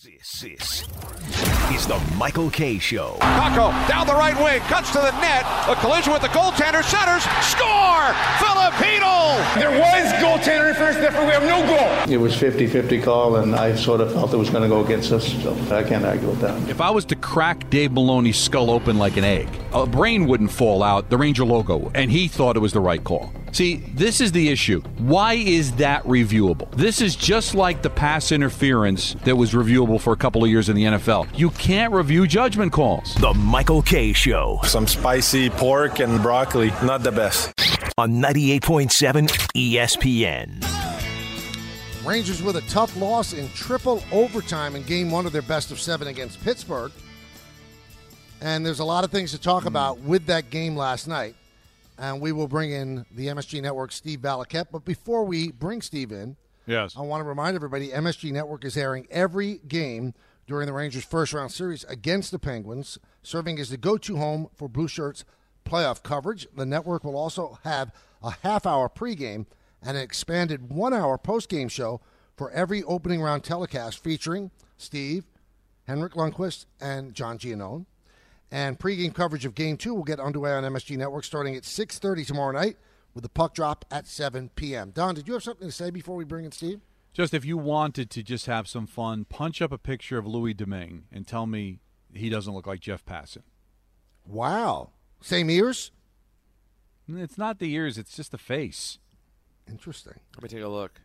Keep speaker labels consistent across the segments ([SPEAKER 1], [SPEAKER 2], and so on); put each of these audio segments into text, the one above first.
[SPEAKER 1] This is the Michael Kay Show.
[SPEAKER 2] Kakko down the right wing, cuts to the net. A collision with the goaltender, centers, score! Filipino!
[SPEAKER 3] There was goaltender interference, therefore we have no goal.
[SPEAKER 4] It was 50-50 call, and I sort of felt it was going to go against us, so I can't argue with that.
[SPEAKER 5] If I was to crack Dave Maloney's skull open like an egg, a brain wouldn't fall out, the Ranger logo, and he thought it was the right call. See, this is the issue. Why is that reviewable? This is just like the pass interference that was reviewable for a couple of years in the NFL. You can't review judgment calls.
[SPEAKER 1] The Michael Kay Show.
[SPEAKER 6] Some spicy pork and broccoli, not the best.
[SPEAKER 1] On 98.7 ESPN.
[SPEAKER 7] Rangers with a tough loss in triple overtime in game one of their best of seven against Pittsburgh. And there's a lot of things to talk about with that game last night. And we will bring in the MSG Network, Steve Valiquette. But before we bring Steve in,
[SPEAKER 5] yes,
[SPEAKER 7] I want to remind everybody, MSG Network is airing every game during the Rangers' first-round series against the Penguins, serving as the go-to home for Blue Shirts playoff coverage. The network will also have a half-hour pregame and an expanded one-hour post-game show for every opening round telecast featuring Steve, Henrik Lundqvist, and John Giannone. And pregame coverage of Game 2 will get underway on MSG Network starting at 6:30 tomorrow night with the puck drop at 7 p.m. Don, did you have something to say before we bring in Steve?
[SPEAKER 5] Just if you wanted to just have some fun, punch up a picture of Louis Domingue and tell me he doesn't look like Jeff Passan.
[SPEAKER 7] Wow. Same ears?
[SPEAKER 5] It's not the ears, it's just the face.
[SPEAKER 7] Interesting.
[SPEAKER 8] Let me take a look.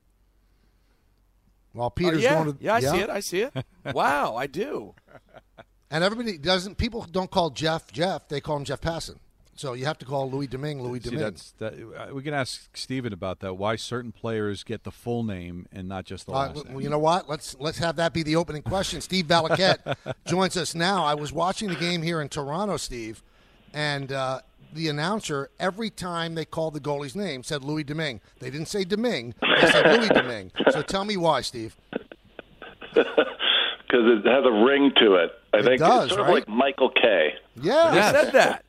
[SPEAKER 7] While Peter's going to...
[SPEAKER 8] Yeah, I see it. Wow, I do.
[SPEAKER 7] And everybody doesn't. People don't call Jeff, they call him Jeff Passan. So you have to call Louis Domingue, Domingue.
[SPEAKER 5] We can ask Steven about that, why certain players get the full name and not just the last name.
[SPEAKER 7] Well, you know what? Let's have that be the opening question. Steve Valiquette joins us now. I was watching the game here in Toronto, Steve, and the announcer, every time they called the goalie's name, said Louis Domingue. They didn't say Domingue. They said Louis Domingue. So tell me why, Steve.
[SPEAKER 9] Because it has a ring to it. I think
[SPEAKER 7] does,
[SPEAKER 9] it's sort
[SPEAKER 7] right?
[SPEAKER 9] of like Michael Kay.
[SPEAKER 7] Yeah.
[SPEAKER 8] I said that.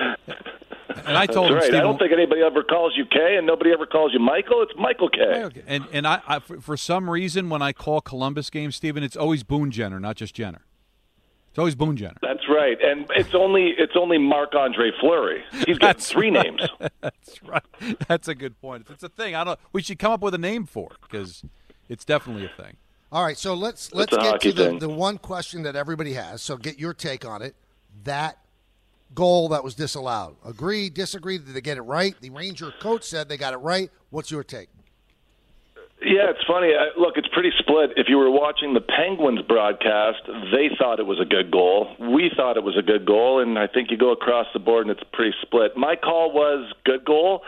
[SPEAKER 5] And I told him,
[SPEAKER 9] right.
[SPEAKER 5] Steve,
[SPEAKER 9] I don't think anybody ever calls you Kay, and nobody ever calls you Michael. It's Michael Kay.
[SPEAKER 5] Okay. And I for some reason, when I call Columbus games, Steven, it's always Boone Jenner, not just Jenner. It's always Boone Jenner.
[SPEAKER 9] That's right. And it's only Marc-Andre Fleury. He's got three names.
[SPEAKER 5] That's right. That's a good point. It's a thing. We should come up with a name for it because it's definitely a thing.
[SPEAKER 7] All right, so let's get to the one question that everybody has. So get your take on it. That goal that was disallowed. Agree, disagree? Did they get it right? The Ranger coach said they got it right. What's your take?
[SPEAKER 9] Yeah, it's funny. Look, it's pretty split. If you were watching the Penguins broadcast, they thought it was a good goal. We thought it was a good goal, and I think you go across the board and it's pretty split. My call was good goal.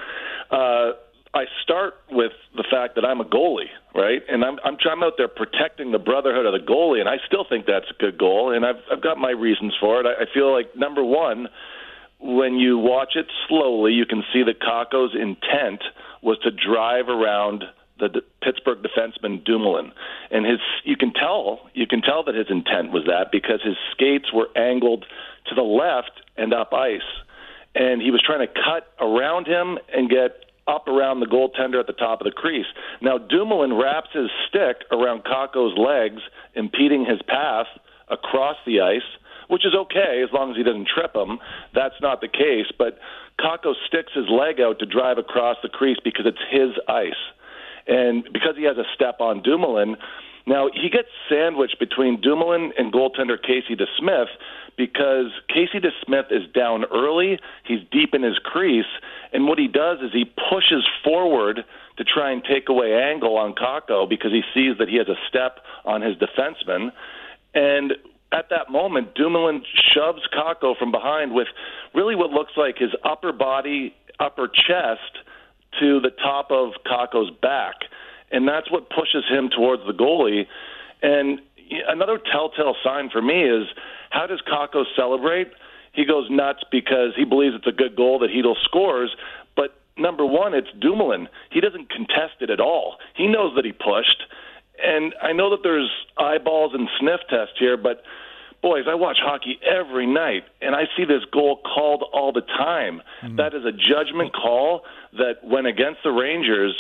[SPEAKER 9] I start with the fact that I'm a goalie, right? And I'm out there protecting the brotherhood of the goalie, and I still think that's a good goal, and I've got my reasons for it. I feel like, number one, when you watch it slowly, you can see that Kakko's intent was to drive around the Pittsburgh defenseman Dumoulin, and you can tell that his intent was that because his skates were angled to the left and up ice, and he was trying to cut around him and get up around the goaltender at the top of the crease. Now, Dumoulin wraps his stick around Kakko's legs, impeding his path across the ice, which is okay as long as he doesn't trip him. That's not the case, but Kakko sticks his leg out to drive across the crease because it's his ice. And because he has a step on Dumoulin, now he gets sandwiched between Dumoulin and goaltender Casey DeSmith because Casey DeSmith is down early, he's deep in his crease, and what he does is he pushes forward to try and take away angle on Kakko because he sees that he has a step on his defenseman. And at that moment, Dumoulin shoves Kakko from behind with really what looks like his upper body, upper chest to the top of Kakko's back. And that's what pushes him towards the goalie. And another telltale sign for me is, how does Kakko celebrate? He goes nuts because he believes it's a good goal that Hedl scores. But number one, it's Dumoulin. He doesn't contest it at all. He knows that he pushed. And I know that there's eyeballs and sniff test here, but boys, I watch hockey every night, and I see this goal called all the time. Mm-hmm. That is a judgment call that went against the Rangers,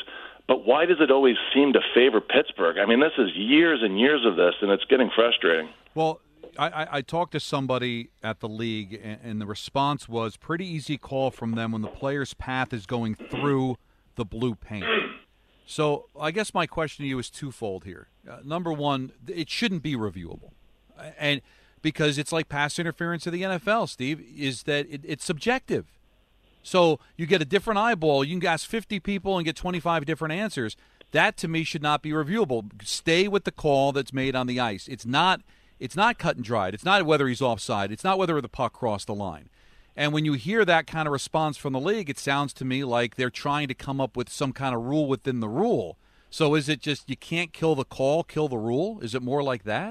[SPEAKER 9] But why does it always seem to favor Pittsburgh? I mean, this is years and years of this, and it's getting frustrating.
[SPEAKER 5] Well, I talked to somebody at the league, and the response was pretty easy call from them when the player's path is going through the blue paint. So I guess my question to you is twofold here. Number one, it shouldn't be reviewable. And because it's like pass interference of the NFL, Steve, is that it's subjective. So you get a different eyeball. You can ask 50 people and get 25 different answers. That, to me, should not be reviewable. Stay with the call that's made on the ice. It's not cut and dried. It's not whether he's offside. It's not whether the puck crossed the line. And when you hear that kind of response from the league, it sounds to me like they're trying to come up with some kind of rule within the rule. So is it just you can't kill the call, kill the rule? Is it more like that?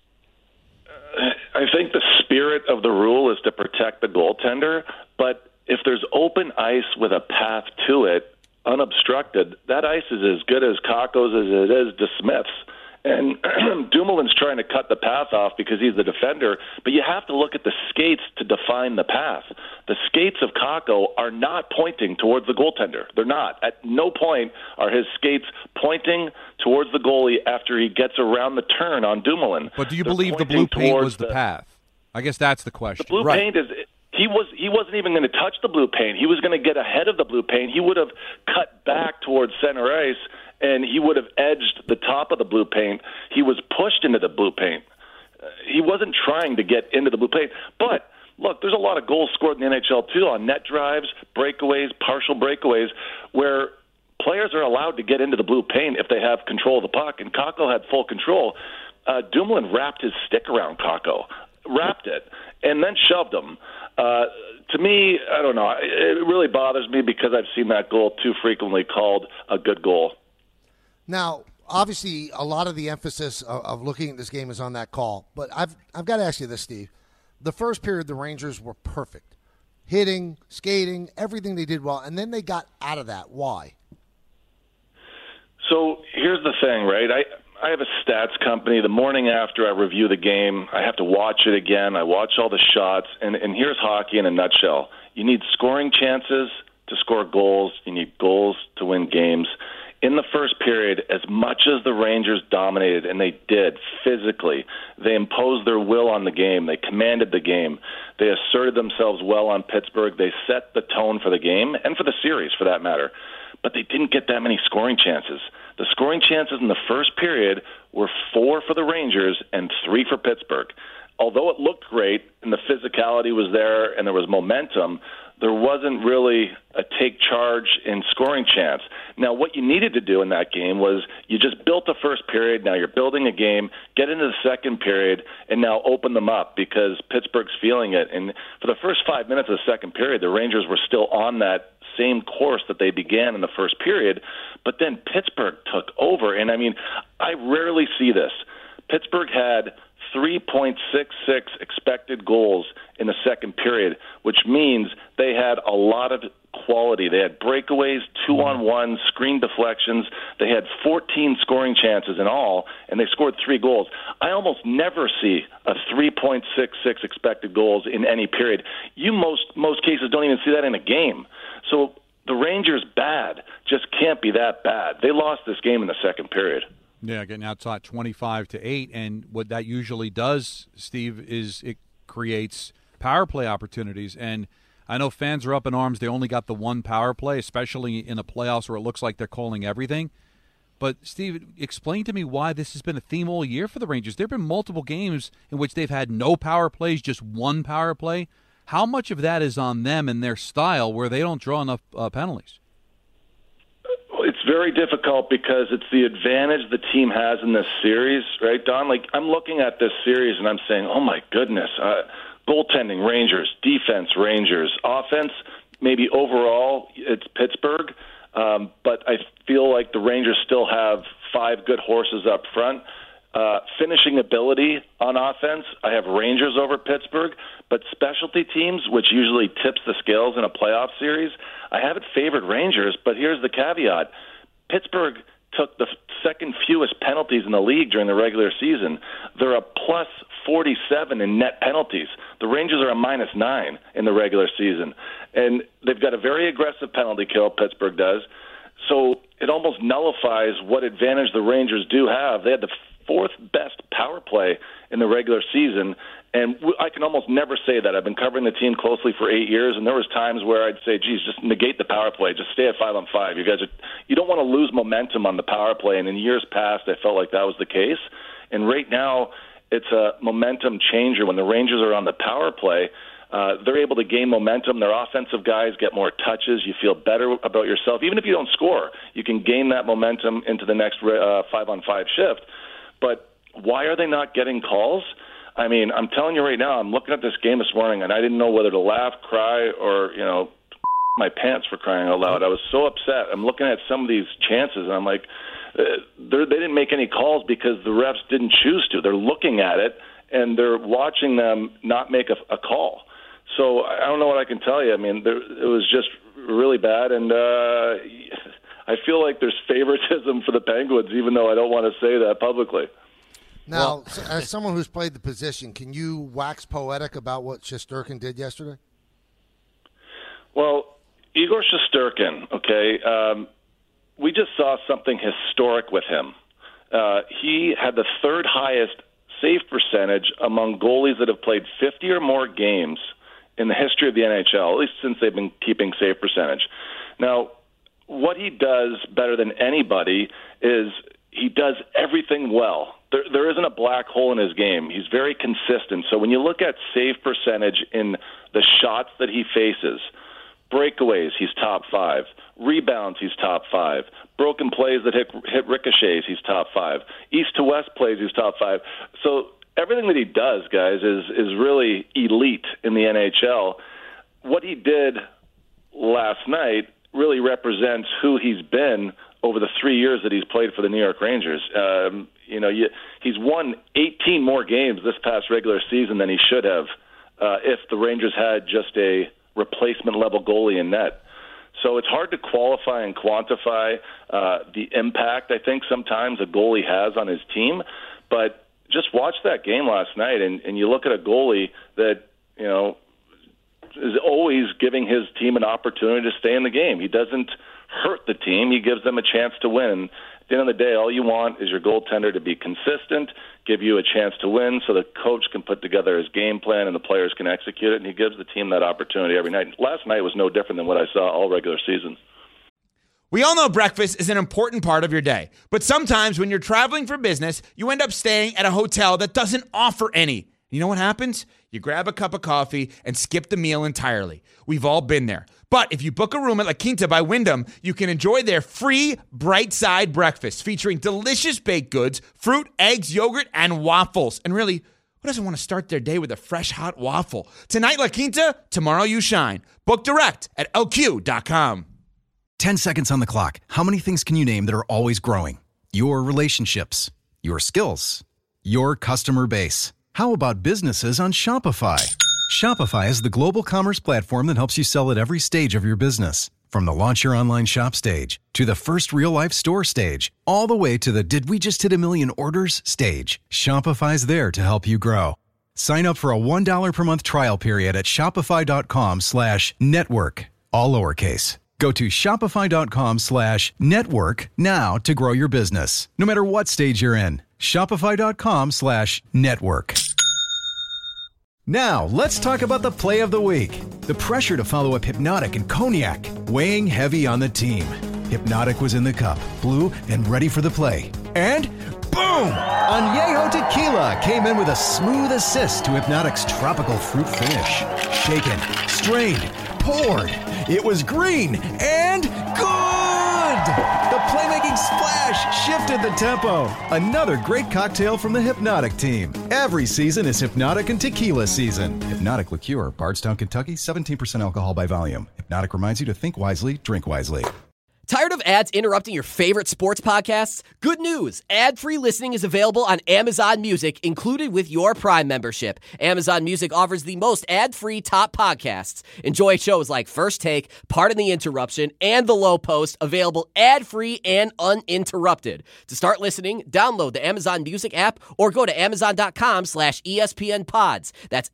[SPEAKER 9] I think the spirit of the rule is to protect the goaltender, but if there's open ice with a path to it, unobstructed, that ice is as good as Kakko's as it is to Smith's. And Dumoulin's trying to cut the path off because he's the defender, but you have to look at the skates to define the path. The skates of Kakko are not pointing towards the goaltender. They're not. At no point are his skates pointing towards the goalie after he gets around the turn on Dumoulin.
[SPEAKER 5] But do you believe the blue paint was the path? I guess that's the question.
[SPEAKER 9] The blue paint is... He wasn't even going to touch the blue paint. He was going to get ahead of the blue paint. He would have cut back towards center ice, and he would have edged the top of the blue paint. He was pushed into the blue paint. He wasn't trying to get into the blue paint. But, look, there's a lot of goals scored in the NHL, too, on net drives, breakaways, partial breakaways, where players are allowed to get into the blue paint if they have control of the puck, and Kakko had full control. Dumoulin wrapped his stick around Kakko, wrapped it, and then shoved him. To me, I don't know. It really bothers me because I've seen that goal too frequently called a good goal.
[SPEAKER 7] Now, obviously, a lot of the emphasis of looking at this game is on that call. But I've got to ask you this, Steve. The first period, the Rangers were perfect. Hitting, skating, everything they did well. And then they got out of that. Why?
[SPEAKER 9] So here's the thing, right? I have a stats company. The morning after I review the game, I have to watch it again. I watch all the shots, and here's hockey in a nutshell. You need scoring chances to score goals. You need goals to win games. In the first period, as much as the Rangers dominated, and they did physically, they imposed their will on the game. They commanded the game. They asserted themselves well on Pittsburgh. They set the tone for the game and for the series, for that matter. But they didn't get that many scoring chances. The scoring chances in the first period were 4 for the Rangers and 3 for Pittsburgh. Although it looked great and the physicality was there and there was momentum, there wasn't really a take charge in scoring chance. Now, what you needed to do in that game was you just built the first period. Now you're building a game, get into the second period, and now open them up because Pittsburgh's feeling it. And for the first 5 minutes of the second period, the Rangers were still on that same course that they began in the first period, but then Pittsburgh took over. And, I mean, I rarely see this. Pittsburgh had 3.66 expected goals in the second period, which means they had a lot of quality. They had breakaways, 2-on-1, screen deflections. They had 14 scoring chances in all, and they scored 3 goals. I almost never see a 3.66 expected goals in any period. You most cases don't even see that in a game. So the Rangers bad just can't be that bad. They lost this game in the second period.
[SPEAKER 5] Yeah, getting outside 25-8, and what that usually does, Steve, is it creates power play opportunities. And I know fans are up in arms. They only got the one power play, especially in the playoffs where it looks like they're calling everything. But, Steve, explain to me why this has been a theme all year for the Rangers. There have been multiple games in which they've had no power plays, just one power play. How much of that is on them and their style where they don't draw enough penalties?
[SPEAKER 9] It's very difficult because it's the advantage the team has in this series, right, Don? Like, I'm looking at this series and I'm saying, oh, my goodness, goaltending, Rangers, defense, Rangers, offense, maybe overall it's Pittsburgh, but I feel like the Rangers still have 5 good horses up front. Finishing ability on offense, I have Rangers over Pittsburgh, but specialty teams, which usually tips the scales in a playoff series, I haven't favored Rangers, but here's the caveat. Pittsburgh took the second fewest penalties in the league during the regular season. They're a plus 47 in net penalties. The Rangers are a minus 9 in the regular season. And they've got a very aggressive penalty kill, Pittsburgh does. So it almost nullifies what advantage the Rangers do have. They had the fourth best power play in the regular season, and I can almost never say that. I've been covering the team closely for 8 years, and there was times where I'd say, geez, just negate the power play. Just stay at 5-on-5. You don't want to lose momentum on the power play, and in years past, I felt like that was the case. And right now, it's a momentum changer. When the Rangers are on the power play, they're able to gain momentum. Their offensive guys get more touches. You feel better about yourself. Even if you don't score, you can gain that momentum into the next 5-on-5 shift. But why are they not getting calls? I mean, I'm telling you right now, I'm looking at this game this morning, and I didn't know whether to laugh, cry, or, my pants for crying out loud. I was so upset. I'm looking at some of these chances, and I'm like, they didn't make any calls because the refs didn't choose to. They're looking at it, and they're watching them not make a call. So I don't know what I can tell you. I mean, it was just really bad, and I feel like there's favoritism for the Penguins, even though I don't want to say that publicly.
[SPEAKER 7] Now, as someone who's played the position, can you wax poetic about what Shesterkin did yesterday?
[SPEAKER 9] Well, Igor Shesterkin, okay, we just saw something historic with him. He had the third highest save percentage among goalies that have played 50 or more games in the history of the NHL, at least since they've been keeping save percentage. Now, what he does better than anybody is he does everything well. There isn't a black hole in his game. He's very consistent. So when you look at save percentage in the shots that he faces, breakaways, he's top 5. Rebounds, he's top 5. Broken plays that hit ricochets, he's top 5. East to west plays, he's top 5. So everything that he does, guys, is really elite in the NHL. What he did last night really represents who he's been over the 3 years that he's played for the New York Rangers. He's won 18 more games this past regular season than he should have if the Rangers had just a replacement-level goalie in net. So it's hard to qualify and quantify the impact, I think, sometimes a goalie has on his team. But just watch that game last night, and you look at a goalie that, is always giving his team an opportunity to stay in the game. He doesn't hurt the team. He gives them a chance to win. At the end of the day, all you want is your goaltender to be consistent, give you a chance to win so the coach can put together his game plan and the players can execute it, and he gives the team that opportunity every night. Last night was no different than what I saw all regular season.
[SPEAKER 10] We all know breakfast is an important part of your day, but sometimes when you're traveling for business, you end up staying at a hotel that doesn't offer any. You know what happens? You grab a cup of coffee and skip the meal entirely. We've all been there. But if you book a room at La Quinta by Wyndham, you can enjoy their free Bright Side breakfast featuring delicious baked goods, fruit, eggs, yogurt, and waffles. And really, who doesn't want to start their day with a fresh, hot waffle? Tonight, La Quinta, tomorrow you shine. Book direct at LQ.com.
[SPEAKER 11] 10 seconds on the clock. How many things can you name that are always growing? Your relationships, your skills, your customer base. How about businesses on Shopify? Shopify is the global commerce platform that helps you sell at every stage of your business. From the launch your online shop stage, to the first real-life store stage, all the way to the did we just hit a million orders stage. Shopify's there to help you grow. Sign up for a $1 per month trial period at shopify.com/network, all lowercase. Go to shopify.com/network now to grow your business, no matter what stage you're in. Shopify.com/network. Now, let's talk about the play of the week. The pressure to follow up Hypnotic and Cognac, weighing heavy on the team. Hypnotic was in the cup, blue, and ready for the play. And boom! Añejo Tequila came in with a smooth assist to Hypnotic's tropical fruit finish. Shaken, strained, poured. It was green and good! The playmaking splash shifted the tempo. Another great cocktail from the Hypnotic team. Every season is Hypnotic and Tequila season. Hypnotic Liqueur, Bardstown, Kentucky, 17% alcohol by volume. Hypnotic reminds you to think wisely, drink wisely.
[SPEAKER 12] Tired of ads interrupting your favorite sports podcasts? Good news! Ad-free listening is available on Amazon Music, included with your Prime membership. Amazon Music offers the most ad-free top podcasts. Enjoy shows like First Take, Pardon the Interruption, and The Low Post, available ad-free and uninterrupted. To start listening, download the Amazon Music app or go to amazon.com/ESPN Pods. That's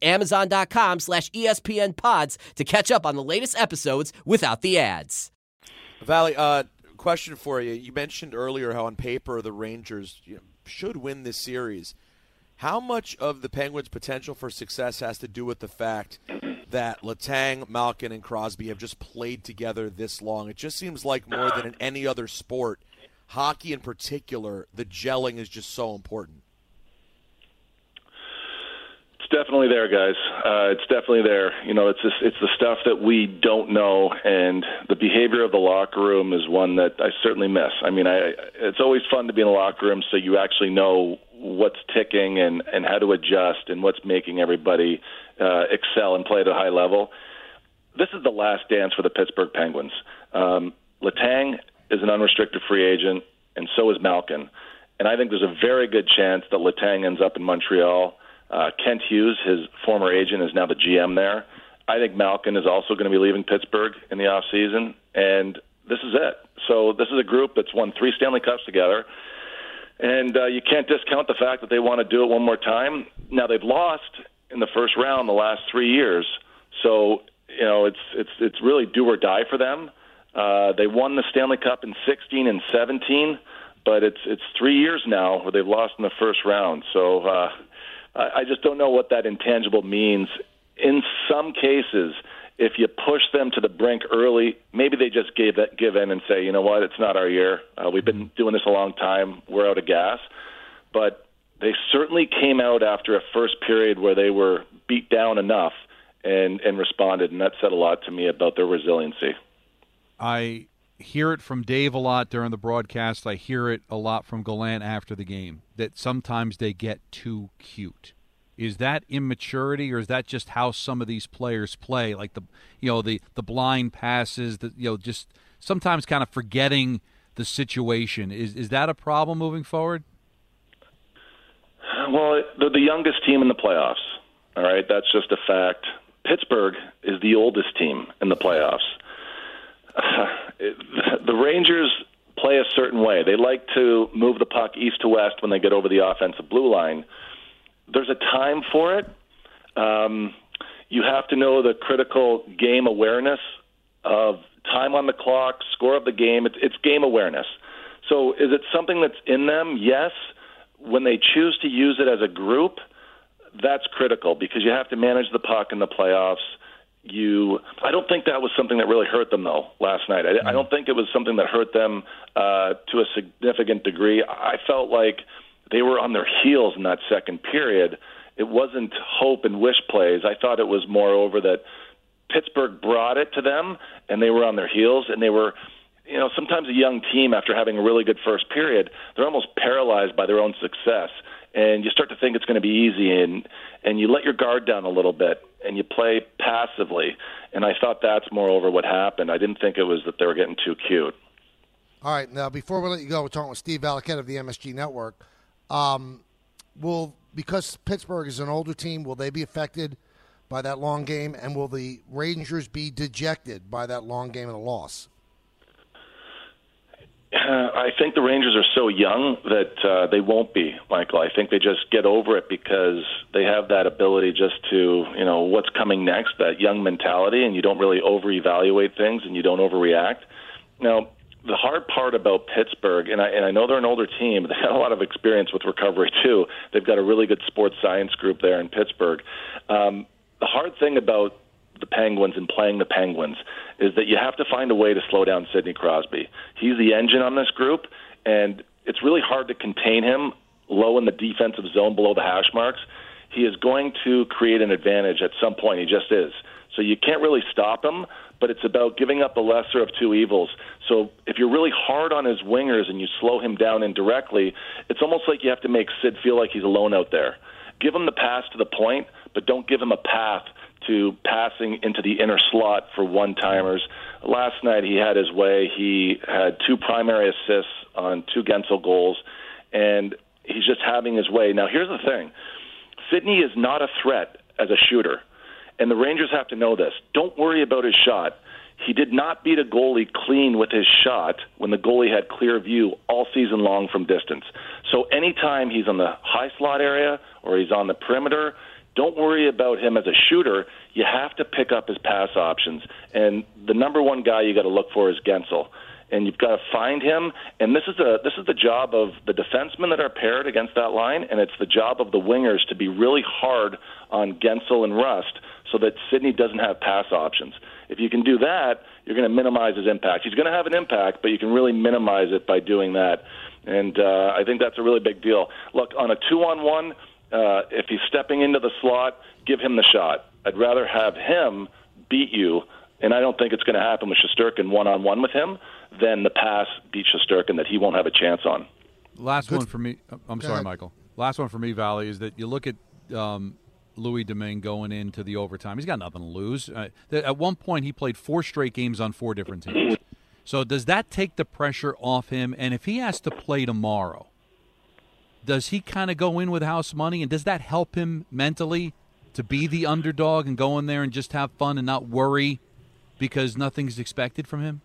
[SPEAKER 12] amazon.com/ESPN Pods to catch up on the latest episodes without the ads.
[SPEAKER 8] Valley, question for you. You mentioned earlier how on paper the Rangers should win this series. How much of the Penguins' potential for success has to do with the fact that Letang, Malkin, and Crosby have just played together this long? It just seems like more than in any other sport, hockey in particular, the gelling is just so important.
[SPEAKER 9] It's definitely there, guys. It's definitely there. It's the stuff that we don't know, and the behavior of the locker room is one that I certainly miss. I mean, it's always fun to be in the locker room so you actually know what's ticking and how to adjust and what's making everybody excel and play at a high level. This is the last dance for the Pittsburgh Penguins. Letang is an unrestricted free agent, and so is Malkin. And I think there's a very good chance that Letang ends up in Montreal. Kent Hughes, his former agent, is now the GM there. I think Malkin is also going to be leaving Pittsburgh in the offseason, and this is it. So this is a group that's won 3 Stanley Cups together, and you can't discount the fact that they want to do it one more time. Now, they've lost in the first round the last 3 years, so it's really do or die for them. They won the Stanley Cup in 16 and 17, but it's 3 years now where they've lost in the first round. So I just don't know what that intangible means. In some cases, if you push them to the brink early, maybe they just give in and say, you know what, it's not our year. We've been doing this a long time. We're out of gas. But they certainly came out after a first period where they were beat down enough and responded, and that said a lot to me about their resiliency.
[SPEAKER 5] I hear it from Dave a lot during the broadcast. I hear it a lot from Gallant after the game, that sometimes they get too cute. Is that immaturity, or is that just how some of these players play? Like the blind passes, just sometimes kind of forgetting the situation. Is that a problem moving forward?
[SPEAKER 9] Well, they're the youngest team in the playoffs. All right, that's just a fact. Pittsburgh is the oldest team in the playoffs. The Rangers play a certain way. They like to move the puck east to west when they get over the offensive blue line. There's a time for it. You have to know the critical game awareness of time on the clock, score of the game. It's game awareness. So is it something that's in them? Yes. When they choose to use it as a group, that's critical because you have to manage the puck in the playoffs. I don't think that was something that really hurt them, though, last night. I don't think it was something that hurt them to a significant degree. I felt like they were on their heels in that second period. It wasn't hope and wish plays. I thought it was moreover that Pittsburgh brought it to them, and they were on their heels, and they were, sometimes a young team, after having a really good first period, they're almost paralyzed by their own success. And you start to think it's going to be easy, and you let your guard down a little bit, and you play passively. And I thought that's moreover what happened. I didn't think it was that they were getting too cute.
[SPEAKER 7] All right, now before we let you go, we're talking with Steve Valiquette of the MSG Network. Because Pittsburgh is an older team, will they be affected by that long game, and will the Rangers be dejected by that long game and a loss?
[SPEAKER 9] I think the Rangers are so young that they won't be, Michael. I think they just get over it because they have that ability just to, what's coming next, that young mentality, and you don't really over-evaluate things and you don't overreact. Now, the hard part about Pittsburgh, and I know they're an older team, but they have a lot of experience with recovery too. They've got a really good sports science group there in Pittsburgh. The hard thing about the Penguins and playing the Penguins is that you have to find a way to slow down Sidney Crosby. He's the engine on this group, and it's really hard to contain him low in the defensive zone below the hash marks. He is going to create an advantage at some point. He just is. So you can't really stop him, but it's about giving up the lesser of two evils. So if you're really hard on his wingers and you slow him down indirectly, it's almost like you have to make Sid feel like he's alone out there. Give him the pass to the point, but don't give him a path to passing into the inner slot for one-timers. Last night he had his way. He had 2 primary assists on 2 Gensel goals, and he's just having his way. Now, here's the thing. Sidney is not a threat as a shooter, and the Rangers have to know this. Don't worry about his shot. He did not beat a goalie clean with his shot when the goalie had clear view all season long from distance. So anytime he's on the high slot area or he's on the perimeter, don't worry about him as a shooter. You have to pick up his pass options. And the number one guy you got to look for is Gensel. and you've got to find him. And this is the job of the defensemen that are paired against that line, and it's the job of the wingers to be really hard on Gensel and Rust so that Sidney doesn't have pass options. If you can do that, you're going to minimize his impact. He's going to have an impact, but you can really minimize it by doing that. And I think that's a really big deal. Look, on a 2-on-1, if he's stepping into the slot, give him the shot. I'd rather have him beat you, and I don't think it's going to happen with Shesterkin one-on-one with him, than the pass beat Shesterkin that he won't have a chance on.
[SPEAKER 5] Last one for me. I'm sorry, Michael. Last one for me, Valley, is that you look at Louis Domingue going into the overtime. He's got nothing to lose. At one point, he played 4 straight games on 4 different teams. So does that take the pressure off him? And if he has to play tomorrow, does he kind of go in with house money? And does that help him mentally to be the underdog and go in there and just have fun and not worry because nothing's expected from him?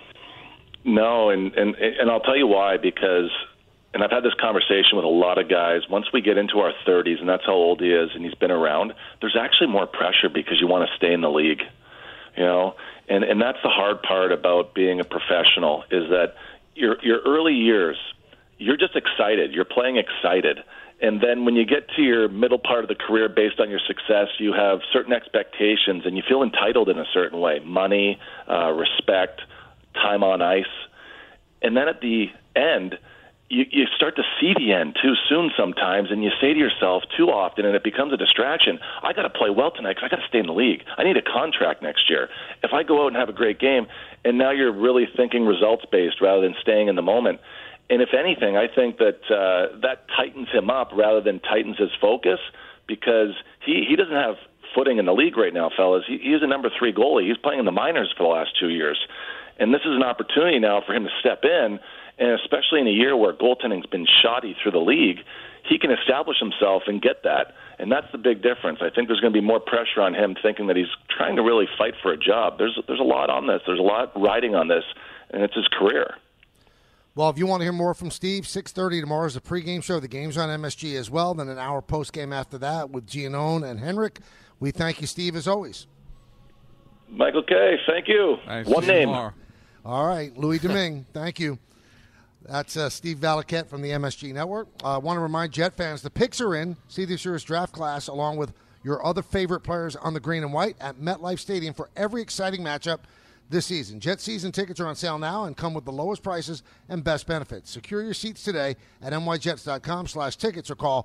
[SPEAKER 9] No, and I'll tell you why, because, and I've had this conversation with a lot of guys, once we get into our 30s, and that's how old he is, and he's been around, there's actually more pressure because you want to stay in the league, you know? And that's the hard part about being a professional, is that your early years, you're just excited. You're playing excited. And then when you get to your middle part of the career based on your success, you have certain expectations, and you feel entitled in a certain way, money, respect, time on ice. And then at the end, you start to see the end too soon sometimes, and you say to yourself too often, and it becomes a distraction, I got to play well tonight because I got to stay in the league. I need a contract next year. If I go out and have a great game, and now you're really thinking results-based rather than staying in the moment. And if anything, I think that that tightens him up rather than tightens his focus, because he doesn't have footing in the league right now, fellas. He's a number 3 goalie. He's playing in the minors for the last 2 years. And this is an opportunity now for him to step in, and especially in a year where goaltending's been shoddy through the league, he can establish himself and get that. And that's the big difference. I think there's going to be more pressure on him thinking that he's trying to really fight for a job. There's a lot on this. There's a lot riding on this, and it's his career.
[SPEAKER 7] Well, if you want to hear more from Steve, 6:30 tomorrow is a pregame show. The game's on MSG as well. Then an hour postgame after that with Giannone and Henrik. We thank you, Steve, as always.
[SPEAKER 9] Michael K., thank you. One name.
[SPEAKER 7] All right, Louis Domingue, thank you. That's Steve Valiquette from the MSG Network. I want to remind Jet fans, the picks are in. See this year's draft class along with your other favorite players on the green and white at MetLife Stadium for every exciting matchup this season. Jet season tickets are on sale now and come with the lowest prices and best benefits. Secure your seats today at nyjets.com/tickets or call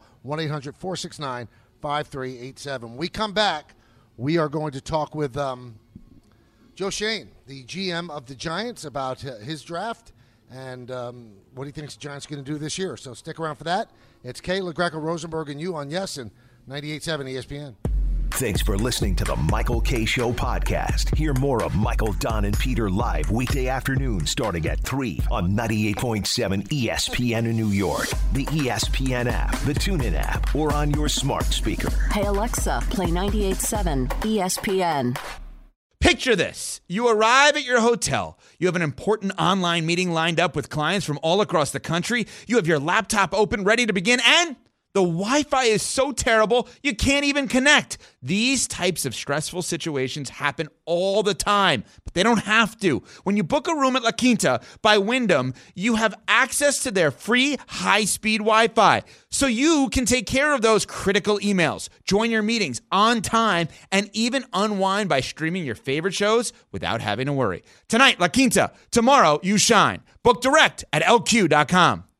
[SPEAKER 7] 1-800-469-5387. When we come back, we are going to talk with Joe Schoen, the GM of the Giants, about his draft and what he thinks the Giants are going to do this year. So stick around for that. It's Kay, LaGreca, Rosenberg, and you on Yes and 98.7 ESPN.
[SPEAKER 1] Thanks for listening to the Michael K. Show podcast. Hear more of Michael, Don, and Peter live weekday afternoon starting at 3 on 98.7 ESPN in New York, the ESPN app, the TuneIn app, or on your smart speaker.
[SPEAKER 13] Hey, Alexa, play 98.7 ESPN.
[SPEAKER 10] Picture this. You arrive at your hotel. You have an important online meeting lined up with clients from all across the country. You have your laptop open, ready to begin, and the Wi-Fi is so terrible, you can't even connect. These types of stressful situations happen all the time, but they don't have to. When you book a room at La Quinta by Wyndham, you have access to their free high-speed Wi-Fi, so you can take care of those critical emails, join your meetings on time, and even unwind by streaming your favorite shows without having to worry. Tonight, La Quinta. Tomorrow, you shine. Book direct at LQ.com.